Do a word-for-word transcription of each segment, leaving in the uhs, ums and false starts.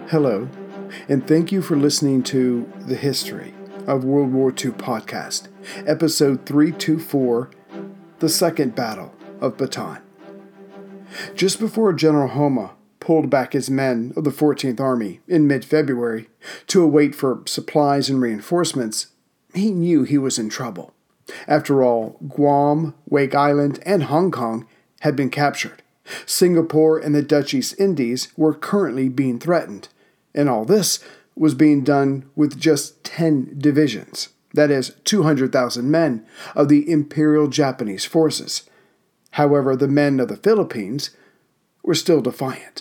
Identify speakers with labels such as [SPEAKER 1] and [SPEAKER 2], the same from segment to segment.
[SPEAKER 1] Hello, and thank you for listening to The History of World War Two podcast, episode three twenty-four, The Second Battle of Bataan. Just before General Homma pulled back his men of the fourteenth Army in mid-February to await for supplies and reinforcements, he knew he was in trouble. After all, Guam, Wake Island, and Hong Kong had been captured. Singapore and the Dutch East Indies were currently being threatened, and all this was being done with just ten divisions, that is, two hundred thousand men of the Imperial Japanese forces. However, the men of the Philippines were still defiant.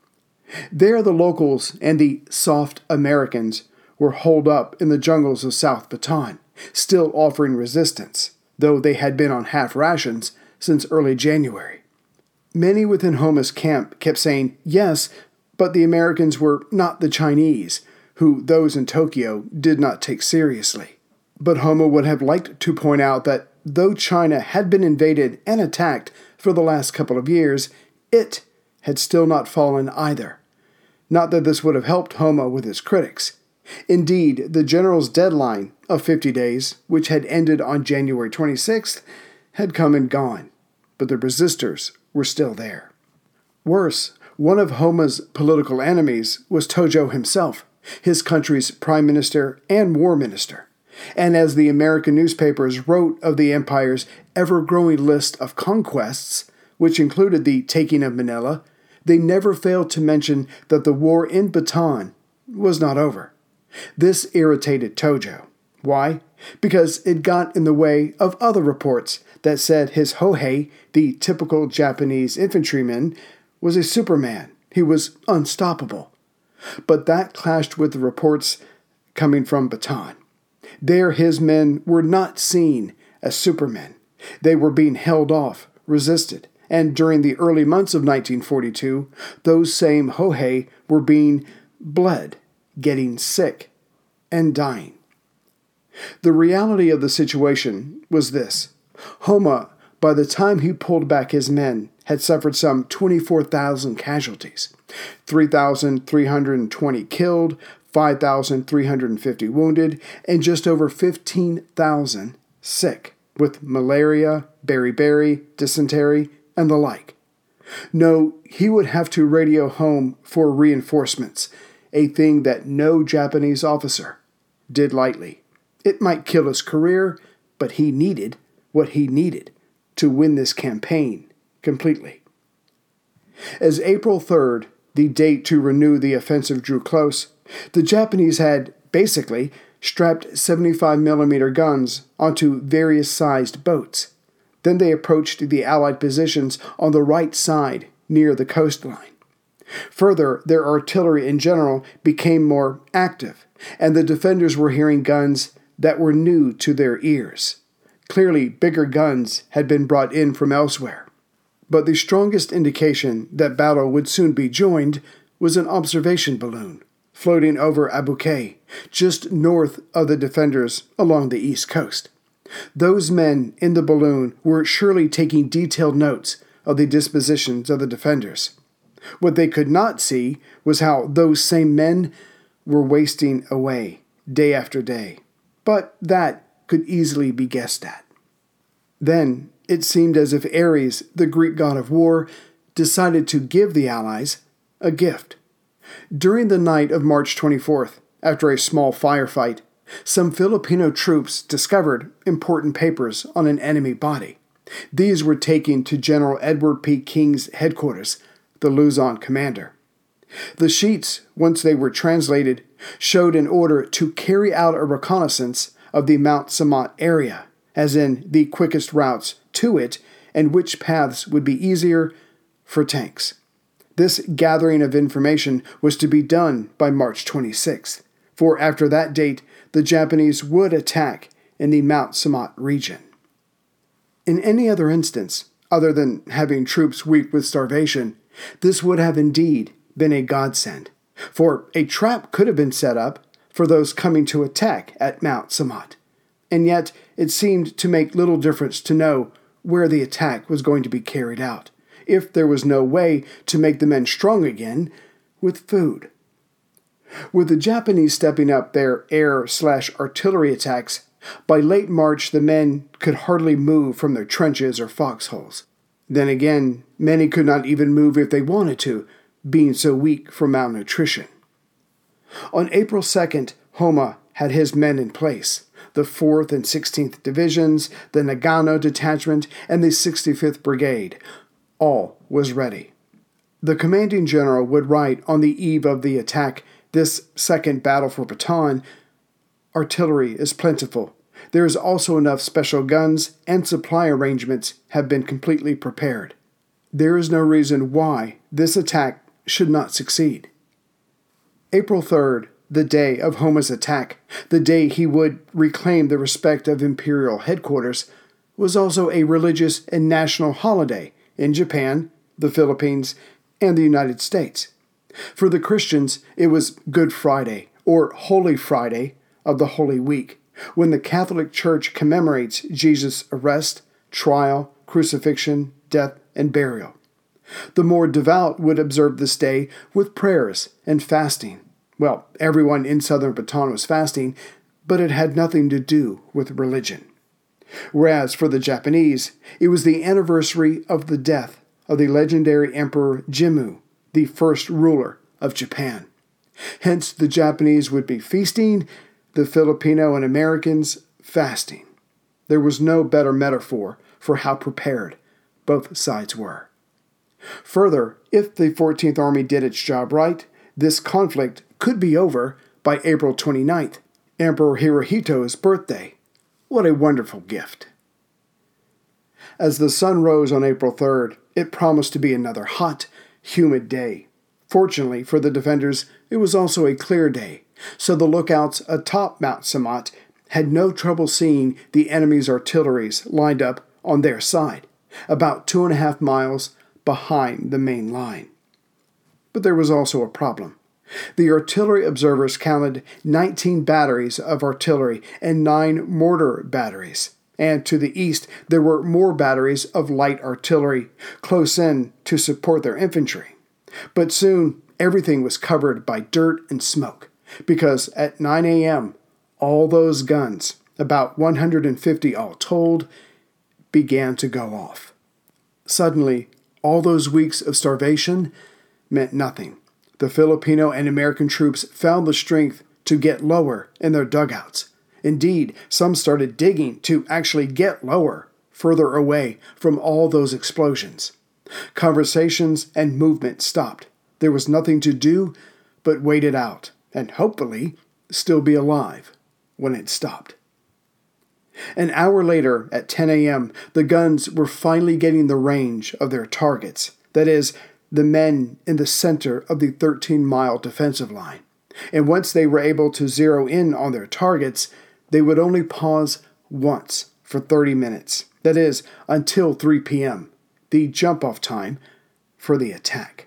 [SPEAKER 1] There the locals and the soft Americans were holed up in the jungles of South Bataan, still offering resistance, though they had been on half rations since early January. Many within Homma's camp kept saying, yes, but the Americans were not the Chinese, who those in Tokyo did not take seriously. But Homma would have liked to point out that though China had been invaded and attacked for the last couple of years, it had still not fallen either. Not that this would have helped Homma with his critics. Indeed, the general's deadline of fifty days, which had ended on January twenty-sixth, had come and gone, but the resistors were still there. Worse, one of Homma's political enemies was Tojo himself, his country's prime minister and war minister. And as the American newspapers wrote of the empire's ever-growing list of conquests, which included the taking of Manila, they never failed to mention that the war in Bataan was not over. This irritated Tojo. Why? Because it got in the way of other reports that said his Hohei, the typical Japanese infantryman, was a superman. He was unstoppable. But that clashed with the reports coming from Bataan. There his men were not seen as supermen. They were being held off, resisted, and during the early months of nineteen forty-two, those same Hohei were being bled, getting sick, and dying. The reality of the situation was this. Homma, by the time he pulled back his men, had suffered some twenty-four thousand casualties, three thousand three hundred twenty killed, five thousand three hundred fifty wounded, and just over fifteen thousand sick with malaria, beriberi, dysentery, and the like. No, he would have to radio home for reinforcements, a thing that no Japanese officer did lightly. It might kill his career, but he needed what he needed to win this campaign completely. As April third, the date to renew the offensive, drew close, the Japanese had, basically, strapped seventy-five millimeter guns onto various sized boats. Then they approached the Allied positions on the right side near the coastline. Further, their artillery in general became more active, and the defenders were hearing guns that were new to their ears. Clearly, bigger guns had been brought in from elsewhere. But the strongest indication that battle would soon be joined was an observation balloon floating over Abu Qay, just north of the defenders along the east coast. Those men in the balloon were surely taking detailed notes of the dispositions of the defenders. What they could not see was how those same men were wasting away day after day. But that could easily be guessed at. Then it seemed as if Ares, the Greek god of war, decided to give the Allies a gift. During the night of March twenty-fourth, after a small firefight, some Filipino troops discovered important papers on an enemy body. These were taken to General Edward P. King's headquarters, the Luzon commander. The sheets, once they were translated, showed an order to carry out a reconnaissance of the Mount Samat area, as in the quickest routes to it and which paths would be easier for tanks. This gathering of information was to be done by March twenty-sixth, for after that date, the Japanese would attack in the Mount Samat region. In any other instance, other than having troops weak with starvation, this would have indeed been a godsend, for a trap could have been set up for those coming to attack at Mount Samat, and yet it seemed to make little difference to know where the attack was going to be carried out, if there was no way to make the men strong again with food. With the Japanese stepping up their air-slash-artillery attacks, by late March the men could hardly move from their trenches or foxholes. Then again, many could not even move if they wanted to, being so weak from malnutrition. On April second, Homma had his men in place, the fourth and sixteenth Divisions, the Nagano Detachment, and the sixty-fifth Brigade. All was ready. The commanding general would write on the eve of the attack, "This second battle for Bataan, artillery is plentiful. There is also enough special guns, and supply arrangements have been completely prepared. There is no reason why this attack should not succeed." April third, the day of Homma's attack, the day he would reclaim the respect of imperial headquarters, was also a religious and national holiday in Japan, the Philippines, and the United States. For the Christians, it was Good Friday, or Holy Friday of the Holy Week, when the Catholic Church commemorates Jesus' arrest, trial, crucifixion, death, and burial. The more devout would observe this day with prayers and fasting. Well, everyone in southern Bataan was fasting, but it had nothing to do with religion. Whereas for the Japanese, it was the anniversary of the death of the legendary Emperor Jimmu, the first ruler of Japan. Hence, the Japanese would be feasting, the Filipino and Americans fasting. There was no better metaphor for how prepared both sides were. Further, if the fourteenth Army did its job right, this conflict could be over by April twenty-ninth, Emperor Hirohito's birthday. What a wonderful gift. As the sun rose on April third, it promised to be another hot, humid day. Fortunately for the defenders, it was also a clear day, so the lookouts atop Mount Samat had no trouble seeing the enemy's artilleries lined up on their side, about two and a half miles behind the main line. But there was also a problem. The artillery observers counted nineteen batteries of artillery and nine mortar batteries, and to the east there were more batteries of light artillery close in to support their infantry. But soon everything was covered by dirt and smoke, because at nine a.m. all those guns, about one hundred fifty all told, began to go off. Suddenly, all those weeks of starvation meant nothing. The Filipino and American troops found the strength to get lower in their dugouts. Indeed, some started digging to actually get lower, further away from all those explosions. Conversations and movement stopped. There was nothing to do but wait it out, and hopefully still be alive when it stopped. An hour later, at ten a.m., the guns were finally getting the range of their targets, that is, the men in the center of the thirteen-mile defensive line. And once they were able to zero in on their targets, they would only pause once for thirty minutes, that is, until three p.m., the jump-off time for the attack.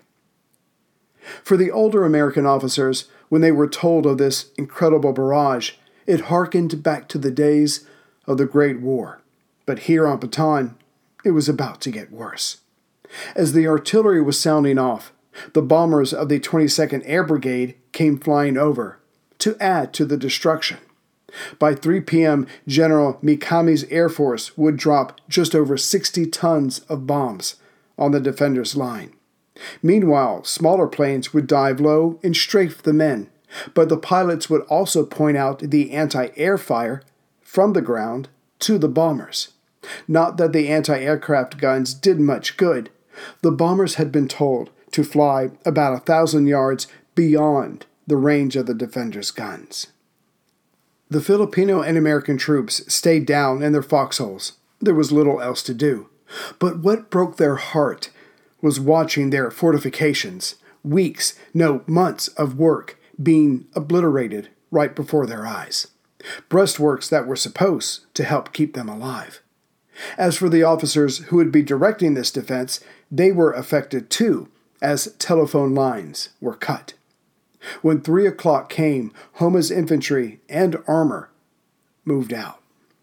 [SPEAKER 1] For the older American officers, when they were told of this incredible barrage, it harkened back to the days of the Great War. But here on Bataan, it was about to get worse. As the artillery was sounding off, the bombers of the twenty-second Air Brigade came flying over to add to the destruction. By three p.m., General Mikami's Air Force would drop just over sixty tons of bombs on the defenders' line. Meanwhile, smaller planes would dive low and strafe the men, but the pilots would also point out the anti-air fire from the ground to the bombers. Not that the anti-aircraft guns did much good. The bombers had been told to fly about a thousand yards beyond the range of the defenders' guns. The Filipino and American troops stayed down in their foxholes. There was little else to do. But what broke their heart was watching their fortifications, weeks, no, months of work, being obliterated right before their eyes. Breastworks that were supposed to help keep them alive. As for the officers who would be directing this defense, they were affected too, as telephone lines were cut. When three o'clock came, Homma's infantry and armor moved out.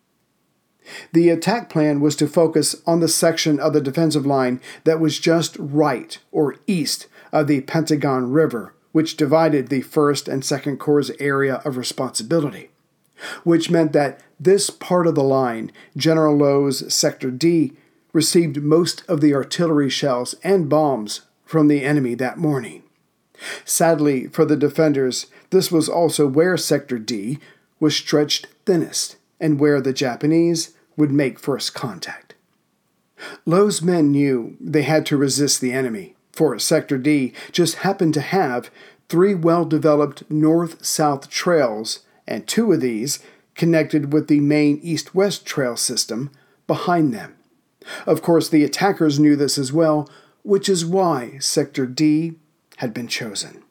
[SPEAKER 1] The attack plan was to focus on the section of the defensive line that was just right or east of the Pentagon River, which divided the first and second Corps' area of responsibility, which meant that this part of the line, General Low's Sector D, received most of the artillery shells and bombs from the enemy that morning. Sadly for the defenders, this was also where Sector D was stretched thinnest and where the Japanese would make first contact. Low's men knew they had to resist the enemy, for Sector D just happened to have three well-developed north-south trails, and two of these connected with the main east-west trail system behind them. Of course, the attackers knew this as well, which is why Sector D had been chosen.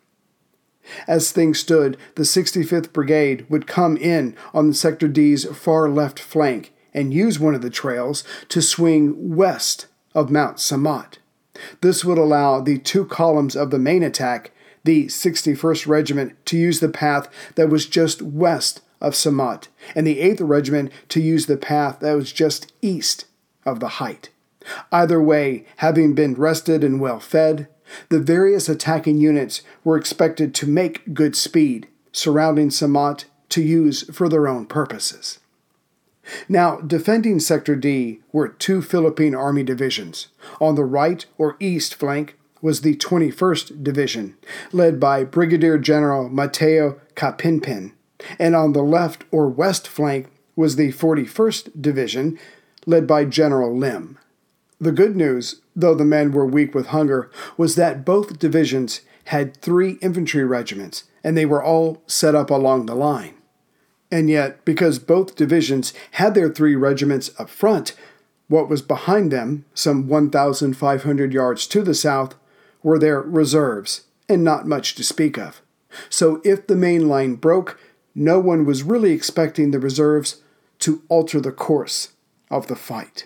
[SPEAKER 1] As things stood, the sixty-fifth Brigade would come in on Sector D's far left flank and use one of the trails to swing west of Mount Samat. This would allow the two columns of the main attack, the sixty-first Regiment, to use the path that was just west of Samat, and the eighth Regiment to use the path that was just east of the height. Either way, having been rested and well fed, the various attacking units were expected to make good speed, surrounding Samat to use for their own purposes. Now, defending Sector D were two Philippine Army divisions. On the right or east flank was the twenty-first Division, led by Brigadier General Mateo Capinpin, and on the left or west flank was the forty-first Division, led by General Lim. The good news, though the men were weak with hunger, was that both divisions had three infantry regiments, and they were all set up along the line. And yet, because both divisions had their three regiments up front, what was behind them, some one thousand five hundred yards to the south, were their reserves, and not much to speak of. So if the main line broke, no one was really expecting the reserves to alter the course of the fight.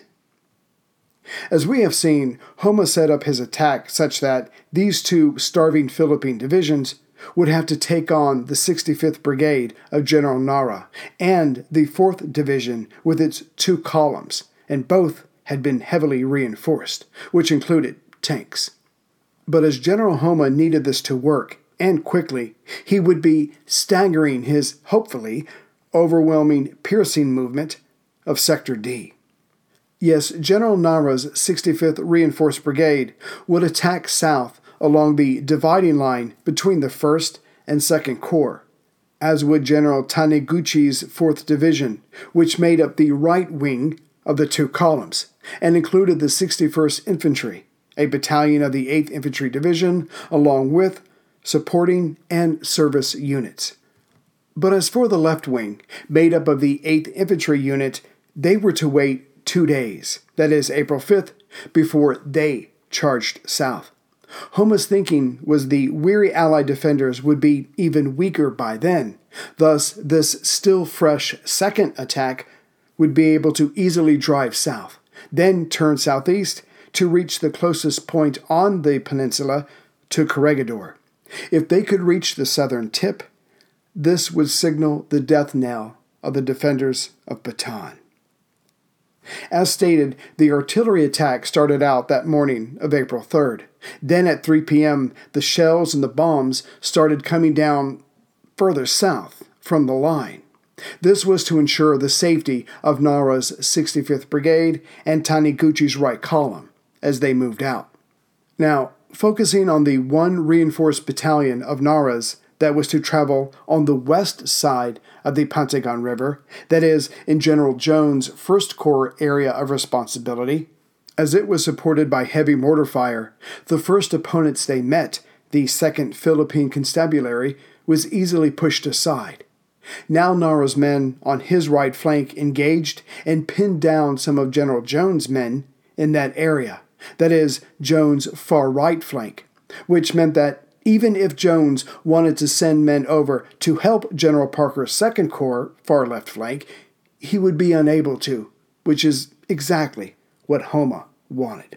[SPEAKER 1] As we have seen, Homma set up his attack such that these two starving Philippine divisions would have to take on the sixty-fifth Brigade of General Nara and the fourth Division with its two columns, and both had been heavily reinforced, which included tanks. But as General Homma needed this to work, and quickly, he would be staggering his, hopefully, overwhelming piercing movement of Sector D. Yes, General Nara's sixty-fifth Reinforced Brigade would attack south along the dividing line between the first and second Corps, as would General Taniguchi's fourth Division, which made up the right wing of the two columns, and included the sixty-first Infantry, a battalion of the eighth Infantry Division, along with supporting and service units. But as for the left wing, made up of the eighth Infantry Unit, they were to wait two days, that is April fifth, before they charged south. Homma's thinking was the weary Allied defenders would be even weaker by then. Thus, this still fresh second attack would be able to easily drive south, then turn southeast to reach the closest point on the peninsula to Corregidor. If they could reach the southern tip, this would signal the death knell of the defenders of Bataan. As stated, the artillery attack started out that morning of April third. Then at three p.m., the shells and the bombs started coming down further south from the line. This was to ensure the safety of Nara's sixty-fifth Brigade and Taniguchi's right column as they moved out. Now, focusing on the one reinforced battalion of Nara's that was to travel on the west side of the Pantagon River, that is, in General Jones' first Corps area of responsibility. As it was supported by heavy mortar fire, the first opponents they met, the second Philippine Constabulary, was easily pushed aside. Now Nara's men on his right flank engaged and pinned down some of General Jones' men in that area, that is, Jones' far right flank, which meant that even if Jones wanted to send men over to help General Parker's second Corps far left flank, he would be unable to, which is exactly what Homma wanted.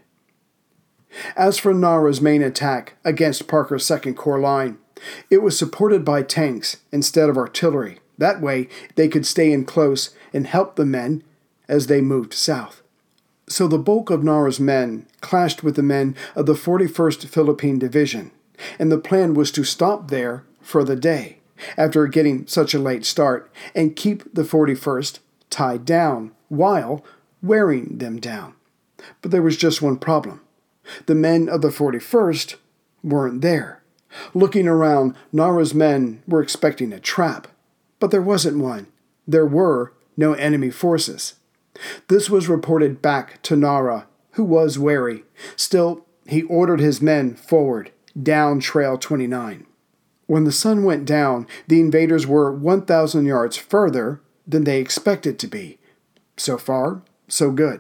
[SPEAKER 1] As for Nara's main attack against Parker's second Corps line, it was supported by tanks instead of artillery. That way, they could stay in close and help the men as they moved south. So the bulk of Nara's men clashed with the men of the forty-first Philippine Division, and the plan was to stop there for the day, after getting such a late start, and keep the forty-first tied down while wearing them down. But there was just one problem. The men of the forty-first weren't there. Looking around, Nara's men were expecting a trap, but there wasn't one. There were no enemy forces. This was reported back to Nara, who was wary. Still, he ordered his men forward, down Trail twenty-nine. When the sun went down, the invaders were one thousand yards further than they expected to be. So far, so good.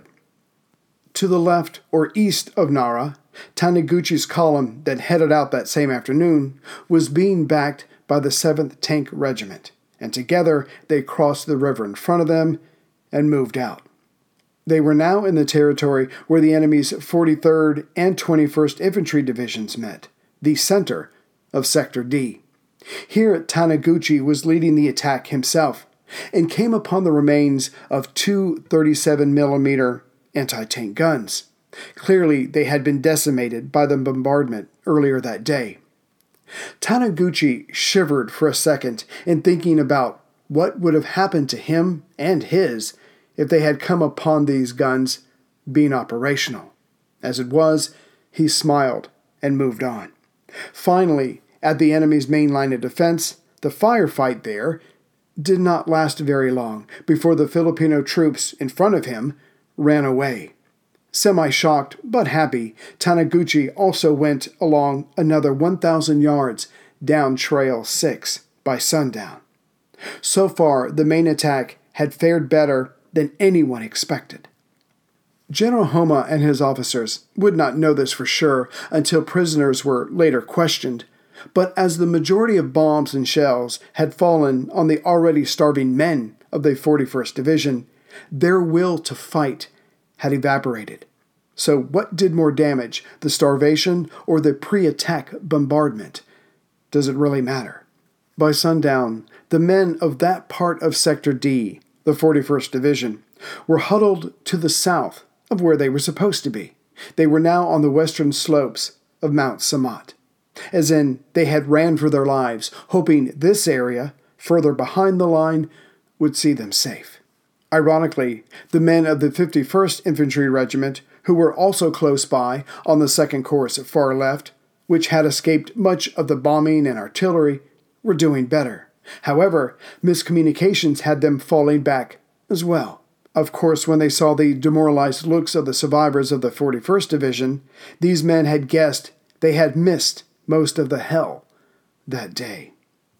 [SPEAKER 1] To the left or east of Nara, Taniguchi's column that headed out that same afternoon was being backed by the seventh Tank Regiment, and together they crossed the river in front of them and moved out. They were now in the territory where the enemy's forty-third and twenty-first Infantry Divisions met, the center of Sector D. Here Taniguchi was leading the attack himself, and came upon the remains of two thirty-seven millimeter anti-tank guns. Clearly, they had been decimated by the bombardment earlier that day. Taniguchi shivered for a second in thinking about what would have happened to him and his if they had come upon these guns being operational. As it was, he smiled and moved on. Finally, at the enemy's main line of defense, the firefight there did not last very long before the Filipino troops in front of him ran away. Semi-shocked but happy, Taniguchi also went along another one thousand yards down Trail six by sundown. So far, the main attack had fared better than anyone expected. General Homa and his officers would not know this for sure until prisoners were later questioned, but as the majority of bombs and shells had fallen on the already starving men of the forty-first Division, their will to fight had evaporated. So what did more damage, the starvation or the pre-attack bombardment? Does it really matter? By sundown, the men of that part of Sector D, the forty-first Division, were huddled to the south of where they were supposed to be. They were now on the western slopes of Mount Samat, as in they had ran for their lives, hoping this area, further behind the line, would see them safe. Ironically, the men of the fifty-first Infantry Regiment, who were also close by on the second course far left, which had escaped much of the bombing and artillery, were doing better. However, miscommunications had them falling back as well. Of course, when they saw the demoralized looks of the survivors of the forty-first Division, these men had guessed they had missed most of the hell that day.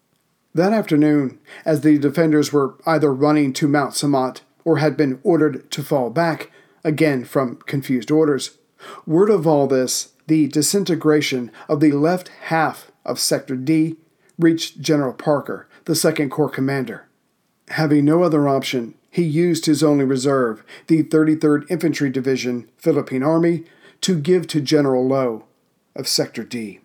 [SPEAKER 1] That afternoon, as the defenders were either running to Mount Samat or had been ordered to fall back, again from confused orders, word of all this, the disintegration of the left half of Sector D, reached General Parker, the second Corps commander. Having no other option, he used his only reserve, the thirty-third Infantry Division, Philippine Army, to give to General Lowe of Sector D.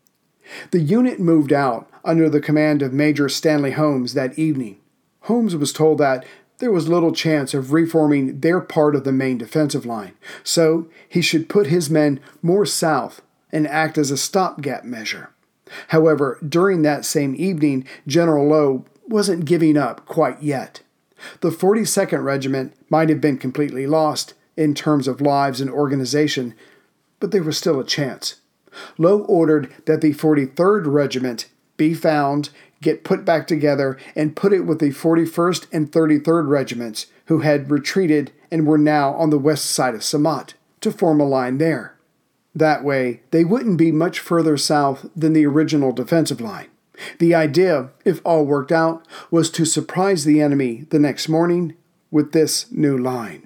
[SPEAKER 1] The unit moved out under the command of Major Stanley Holmes that evening. Holmes was told that there was little chance of reforming their part of the main defensive line, so he should put his men more south and act as a stopgap measure. However, during that same evening, General Lowe wasn't giving up quite yet. The forty-second Regiment might have been completely lost in terms of lives and organization, but there was still a chance. Lowe ordered that the forty-third Regiment be found, get put back together, and put it with the forty-first and thirty-third Regiments, who had retreated and were now on the west side of Samat, to form a line there. That way, they wouldn't be much further south than the original defensive line. The idea, if all worked out, was to surprise the enemy the next morning with this new line.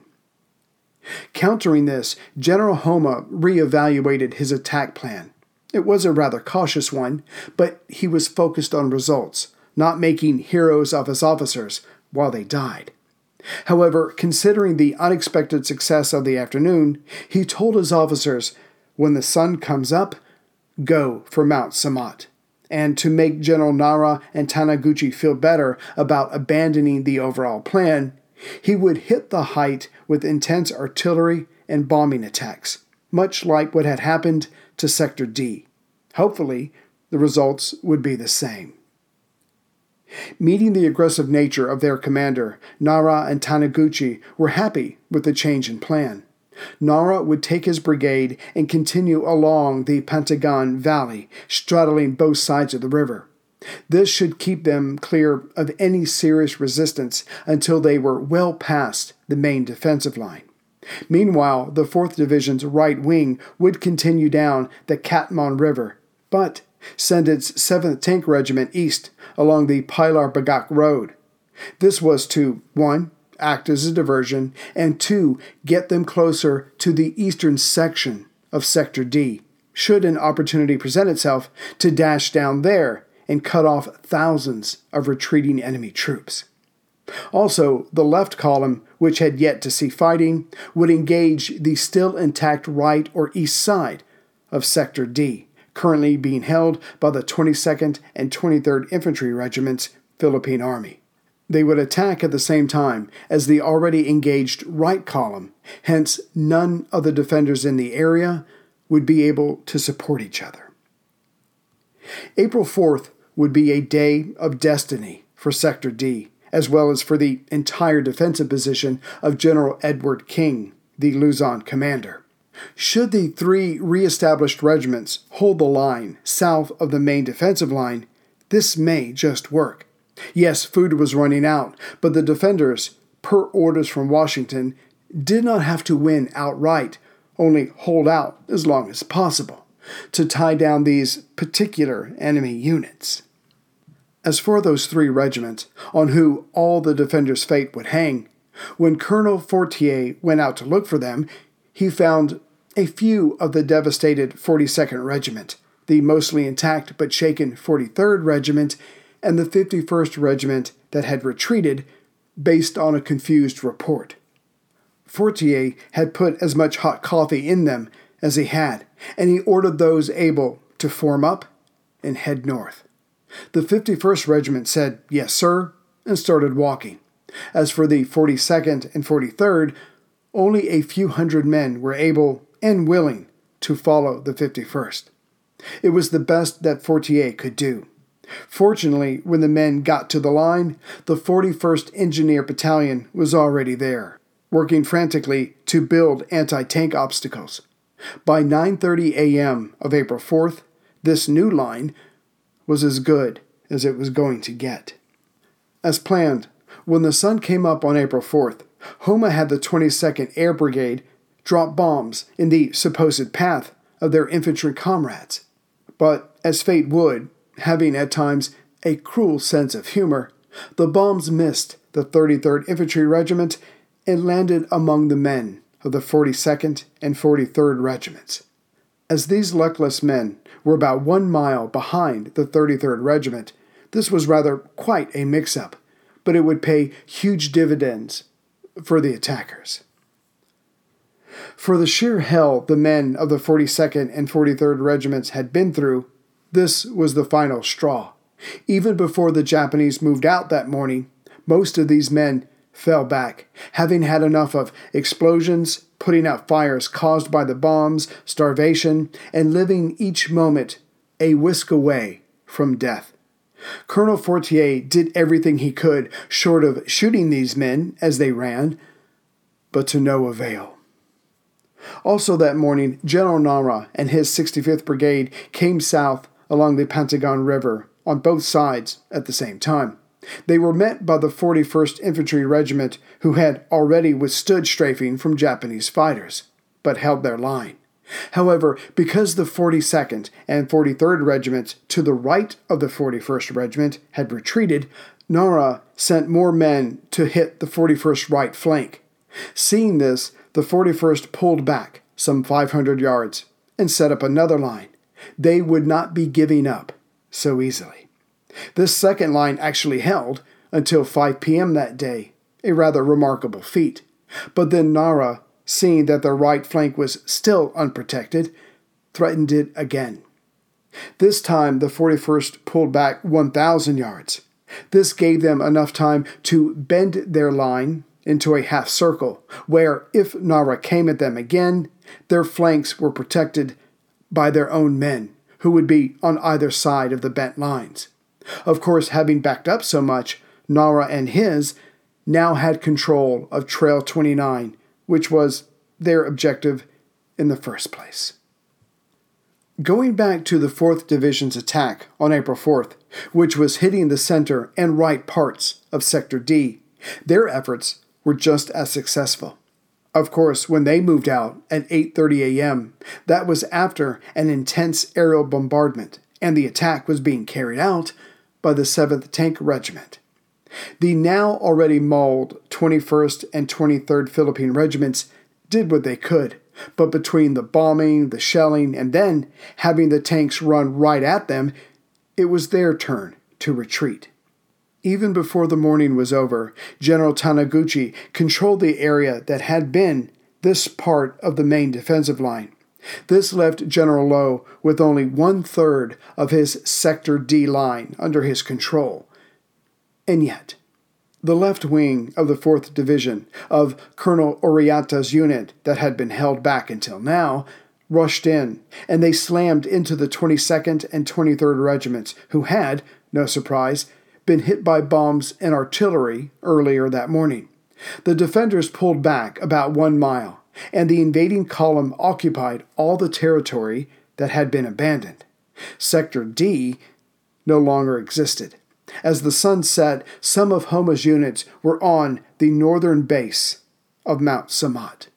[SPEAKER 1] Countering this, General Homa reevaluated his attack plan. It was a rather cautious one, but he was focused on results, not making heroes of his officers while they died. However, considering the unexpected success of the afternoon, he told his officers, when the sun comes up, go for Mount Samat. And to make General Nara and Taniguchi feel better about abandoning the overall plan, he would hit the height with intense artillery and bombing attacks, much like what had happened to Sector D. Hopefully, the results would be the same. Meeting the aggressive nature of their commander, Nara and Taniguchi were happy with the change in plan. Nara would take his brigade and continue along the Patagon Valley, straddling both sides of the river. This should keep them clear of any serious resistance until they were well past the main defensive line. Meanwhile, the fourth Division's right wing would continue down the Katman River, but send its seventh Tank Regiment east along the Pilar Bagak Road. This was to, one, act as a diversion, and two, get them closer to the eastern section of Sector D, should an opportunity present itself to dash down there and cut off thousands of retreating enemy troops. Also, the left column, which had yet to see fighting, would engage the still intact right or east side of Sector D, currently being held by the twenty-second and twenty-third Infantry Regiments, Philippine Army. They would attack at the same time as the already engaged right column, hence none of the defenders in the area would be able to support each other. April fourth would be a day of destiny for Sector D, as well as for the entire defensive position of General Edward King, the Luzon commander. Should the three re-established regiments hold the line south of the main defensive line, this may just work. Yes, food was running out, but the defenders, per orders from Washington, did not have to win outright, only hold out as long as possible, to tie down these particular enemy units. As for those three regiments, on who all the defenders' fate would hang, when Colonel Fortier went out to look for them, he found a few of the devastated forty-second Regiment, the mostly intact but shaken forty-third Regiment, and the fifty-first Regiment that had retreated based on a confused report. Fortier had put as much hot coffee in them as he had, and he ordered those able to form up and head north. The fifty-first Regiment said, "Yes, sir," and started walking. As for the forty-second and forty-third, only a few hundred men were able and willing to follow the fifty-first. It was the best that Fortier could do. Fortunately, when the men got to the line, the forty-first Engineer Battalion was already there, working frantically to build anti-tank obstacles. By nine thirty a.m. of April fourth, this new line was as good as it was going to get. As planned, when the sun came up on April fourth, Homa had the twenty-second Air Brigade drop bombs in the supposed path of their infantry comrades. But, as fate would, having at times a cruel sense of humor, the bombs missed the thirty-third Infantry Regiment and landed among the men of the forty-second and forty-third Regiments. As these luckless men were about one mile behind the thirty-third Regiment, this was rather quite a mix-up, but it would pay huge dividends for the attackers. For the sheer hell the men of the forty-second and forty-third Regiments had been through, this was the final straw. Even before the Japanese moved out that morning, most of these men fell back, having had enough of explosions, putting out fires caused by the bombs, starvation, and living each moment a whisk away from death. Colonel Fortier did everything he could, short of shooting these men as they ran, but to no avail. Also that morning, General Nara and his sixty-fifth Brigade came south along the Patagon River on both sides at the same time. They were met by the forty-first Infantry Regiment, who had already withstood strafing from Japanese fighters, but held their line. However, because the forty-second and forty-third Regiments to the right of the forty-first Regiment had retreated, Nara sent more men to hit the forty-first right flank. Seeing this, the forty-first pulled back some five hundred yards and set up another line. They would not be giving up so easily. This second line actually held until five p.m. that day, a rather remarkable feat. But then Nara, seeing that their right flank was still unprotected, threatened it again. This time the forty-first pulled back one thousand yards. This gave them enough time to bend their line into a half circle, where, if Nara came at them again, their flanks were protected by their own men, who would be on either side of the bent lines. Of course, having backed up so much, Nara and his now had control of Trail twenty-nine, which was their objective in the first place. Going back to the fourth Division's attack on April fourth, which was hitting the center and right parts of Sector D, their efforts were just as successful. Of course, when they moved out at eight thirty a.m., that was after an intense aerial bombardment, and the attack was being carried out by the seventh Tank Regiment. The now already mauled twenty-first and twenty-third Philippine Regiments did what they could, but between the bombing, the shelling, and then having the tanks run right at them, it was their turn to retreat. Even before the morning was over, General Taniguchi controlled the area that had been this part of the main defensive line. This left General Low with only one-third of his Sector D line under his control. And yet, the left wing of the fourth Division, of Colonel Oriata's unit that had been held back until now, rushed in, and they slammed into the twenty-second and twenty-third Regiments, who had, no surprise, been hit by bombs and artillery earlier that morning. The defenders pulled back about one mile, and the invading column occupied all the territory that had been abandoned. Sector D no longer existed. As the sun set, some of Homa's units were on the northern base of Mount Samat.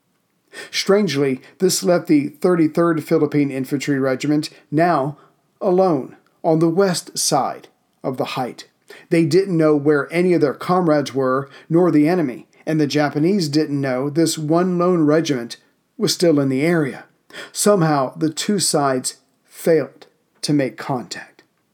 [SPEAKER 1] Strangely, this left the thirty-third Philippine Infantry Regiment now alone on the west side of the height. They didn't know where any of their comrades were, nor the enemy, and the Japanese didn't know this one lone regiment was still in the area. Somehow, the two sides failed to make contact.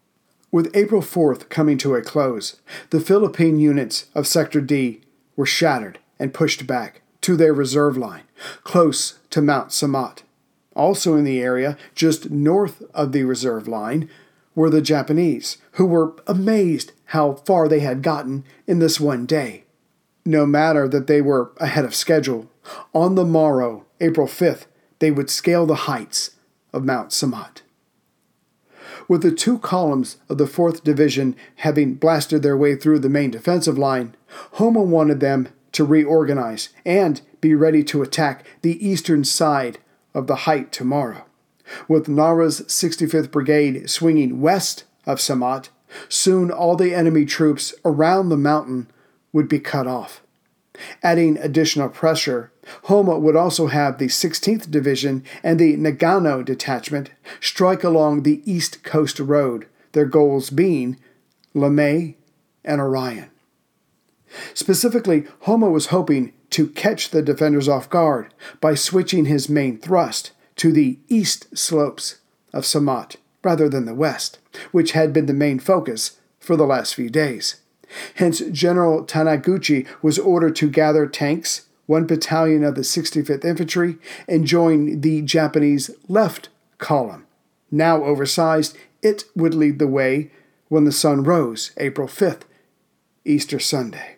[SPEAKER 1] With April fourth coming to a close, the Philippine units of Sector D were shattered and pushed back to their reserve line, close to Mount Samat. Also in the area, just north of the reserve line, were the Japanese, who were amazed how far they had gotten in this one day. No matter that they were ahead of schedule, on the morrow, April fifth, they would scale the heights of Mount Samat. With the two columns of the fourth Division having blasted their way through the main defensive line, Homa wanted them to reorganize and be ready to attack the eastern side of the height tomorrow. With Nara's sixty-fifth Brigade swinging west of Samat, soon all the enemy troops around the mountain would be cut off. Adding additional pressure, Homa would also have the sixteenth Division and the Nagano Detachment strike along the East Coast Road, their goals being Lamay and Orion. Specifically, Homa was hoping to catch the defenders off guard by switching his main thrust to the east slopes of Samat rather than the west, which had been the main focus for the last few days. Hence, General Taniguchi was ordered to gather tanks, one battalion of the sixty-fifth Infantry, and join the Japanese left column. Now oversized, it would lead the way when the sun rose, April fifth, Easter Sunday.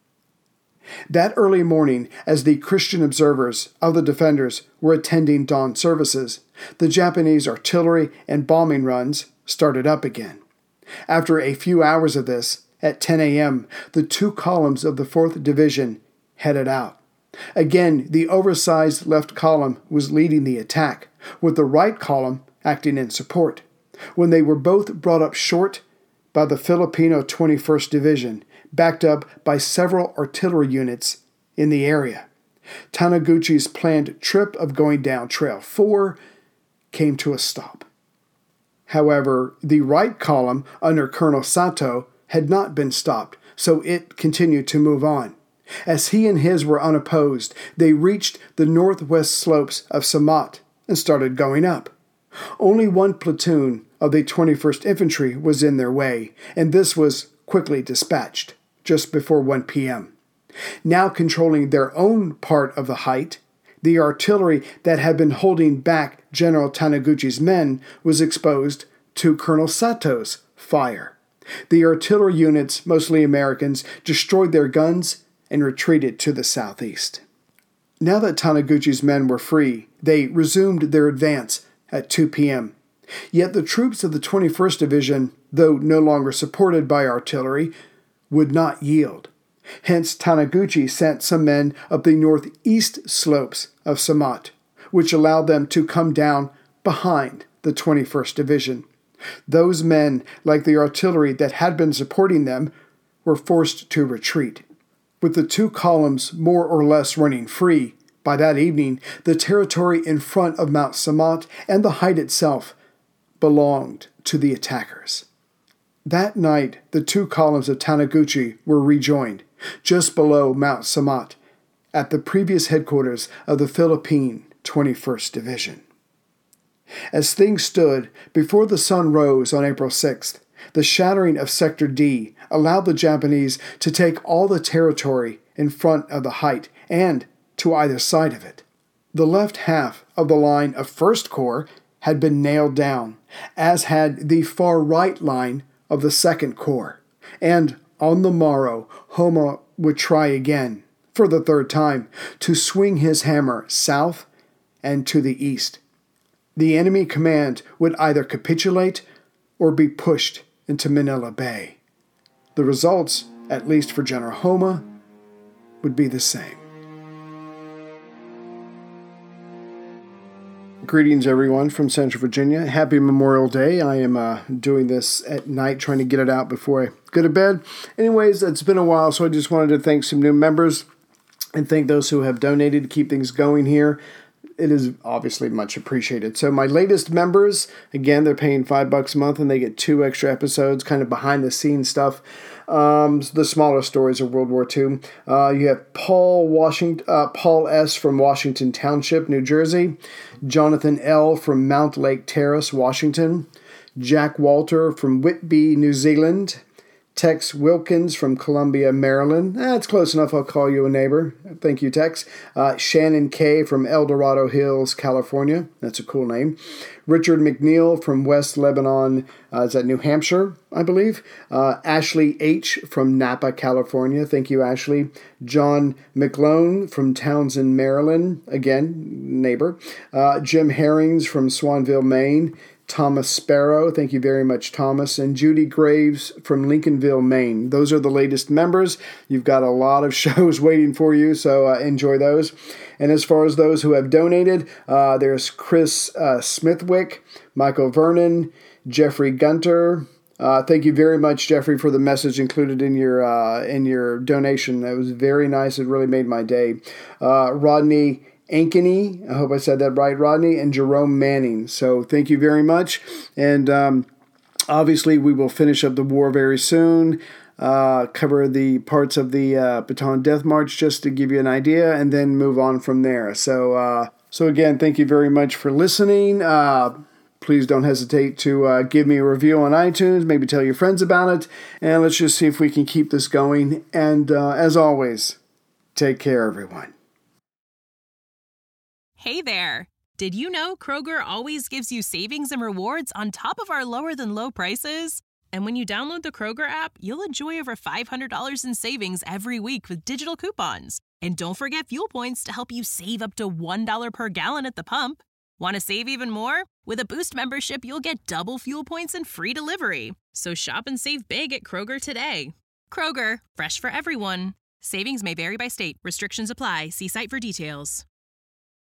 [SPEAKER 1] That early morning, as the Christian observers of the defenders were attending dawn services, the Japanese artillery and bombing runs started up again. After a few hours of this, at ten a.m., the two columns of the fourth Division headed out. Again, the oversized left column was leading the attack, with the right column acting in support, when they were both brought up short by the Filipino twenty-first Division, backed up by several artillery units in the area. Taniguchi's planned trip of going down Trail four came to a stop. However, the right column under Colonel Sato had not been stopped, so it continued to move on. As he and his were unopposed, they reached the northwest slopes of Samat and started going up. Only one platoon of the twenty-first Infantry was in their way, and this was quickly dispatched just before one p.m. Now controlling their own part of the height, the artillery that had been holding back General Taniguchi's men was exposed to Colonel Sato's fire. The artillery units, mostly Americans, destroyed their guns and retreated to the southeast. Now that Taniguchi's men were free, they resumed their advance at two p.m. Yet the troops of the twenty-first Division, though no longer supported by artillery, would not yield. Hence, Taniguchi sent some men up the northeast slopes of Samat, which allowed them to come down behind the twenty-first Division. Those men, like the artillery that had been supporting them, were forced to retreat. With the two columns more or less running free, by that evening, the territory in front of Mount Samat and the height itself belonged to the attackers. That night, the two columns of Taniguchi were rejoined, just below Mount Samat, at the previous headquarters of the Philippine twenty-first Division. As things stood, before the sun rose on April sixth, the shattering of Sector D allowed the Japanese to take all the territory in front of the height and to either side of it. The left half of the line of First Corps had been nailed down, as had the far right line of the Second Corps, and on the morrow Homma would try again, for the third time, to swing his hammer south and to the east. The enemy command would either capitulate or be pushed into Manila Bay. The results, at least for General Homma, would be the same. Greetings, everyone, from Central Virginia. Happy Memorial Day. I am uh, doing this at night, trying to get it out before I go to bed. Anyways, it's been a while, so I just wanted to thank some new members and thank those who have donated to keep things going here. It is obviously much appreciated. So my latest members, again, they're paying five bucks a month and they get two extra episodes, kind of behind the scenes stuff. Um, the smaller stories of World War Two. Uh, you have Paul Washington, uh, Paul S. from Washington Township, New Jersey. Jonathan L. from Mount Lake Terrace, Washington. Jack Walter from Whitby, New Zealand. Tex Wilkins from Columbia, Maryland. That's close enough. I'll call you a neighbor. Thank you, Tex. Uh, Shannon K. from El Dorado Hills, California. That's a cool name. Richard McNeil from West Lebanon. Uh, is that New Hampshire, I believe? Uh, Ashley H. from Napa, California. Thank you, Ashley. John McLone from Townsend, Maryland. Again, neighbor. Uh, Jim Herrings from Swanville, Maine. Thomas Sparrow, thank you very much, Thomas, and Judy Graves from Lincolnville, Maine. Those are the latest members. You've got a lot of shows waiting for you, so uh, enjoy those. And as far as those who have donated, uh, there's Chris uh, Smithwick, Michael Vernon, Jeffrey Gunter. Uh, thank you very much, Jeffrey, for the message included in your uh, in your donation. That was very nice. It really made my day. Uh, Rodney Ankeny, I hope I said that right, Rodney, and Jerome Manning. So thank you very much. And um, obviously we will finish up the war very soon, uh, cover the parts of the uh, Bataan Death March just to give you an idea, and then move on from there. So, uh, so again, thank you very much for listening. Uh, please don't hesitate to uh, give me a review on iTunes, maybe tell your friends about it, and let's just see if we can keep this going. And uh, as always, take care, everyone.
[SPEAKER 2] Hey there! Did you know Kroger always gives you savings and rewards on top of our lower-than-low prices? And when you download the Kroger app, you'll enjoy over five hundred dollars in savings every week with digital coupons. And don't forget fuel points to help you save up to one dollar per gallon at the pump. Want to save even more? With a Boost membership, you'll get double fuel points and free delivery. So shop and save big at Kroger today. Kroger, fresh for everyone. Savings may vary by state. Restrictions apply. See site for details.